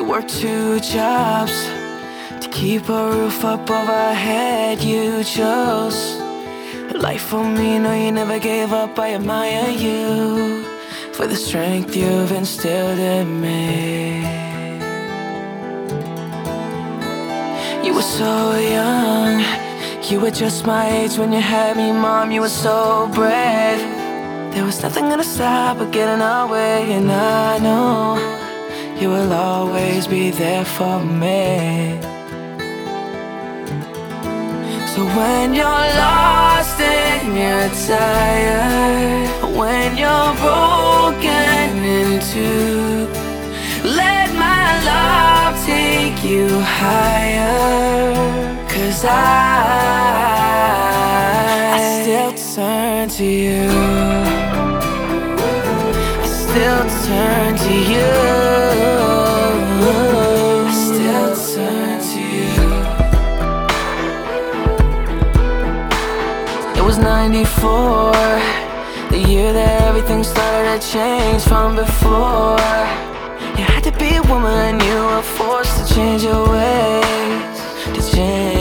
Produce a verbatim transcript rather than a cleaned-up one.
worked two jobs to keep a roof up over our head. You chose life for me, no, you never gave up. I admire you for the strength you've instilled in me. You were so young, you were just my age when you had me, Mom. You were so brave. There was nothing gonna stop or get in our way, and I know you will always be there for me. So when you're lost and you're tired, when you're broken in two, let my love take you higher. 'Cause I, I still turn to you, I still turn to you, I still turn to you. It was ninety-four, the year that everything started to change from before. You had to be a woman, you were forced to change your ways, to change